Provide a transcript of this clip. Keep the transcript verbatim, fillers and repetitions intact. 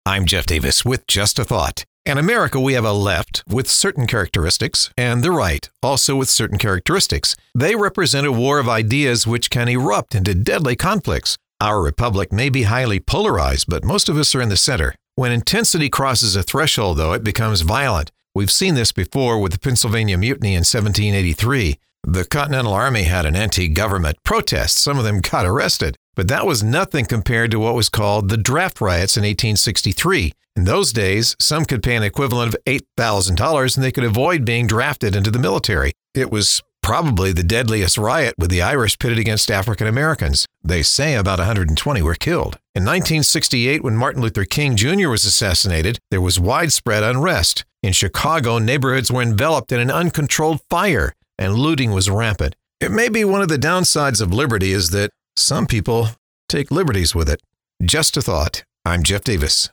I'm Jeff Davis with Just a Thought. In America, we have a left with certain characteristics and the right also with certain characteristics. They represent a war of ideas which can erupt into deadly conflicts. Our republic may be highly polarized, but most of us are in the center. When intensity crosses a threshold, though, it becomes violent. We've seen this before with the Pennsylvania Mutiny in seventeen eighty-three. The Continental Army had an anti-government protest. Some of them got arrested. But that was nothing compared to what was called the draft riots in eighteen sixty-three. In those days, some could pay an equivalent of eight thousand dollars and they could avoid being drafted into the military. It was probably the deadliest riot with the Irish pitted against African Americans. They say about one hundred twenty were killed. In nineteen sixty-eight, when Martin Luther King Junior was assassinated, there was widespread unrest. In Chicago, neighborhoods were enveloped in an uncontrolled fire and looting was rampant. It may be one of the downsides of liberty is that some people take liberties with it. Just a thought. I'm Jeff Davis.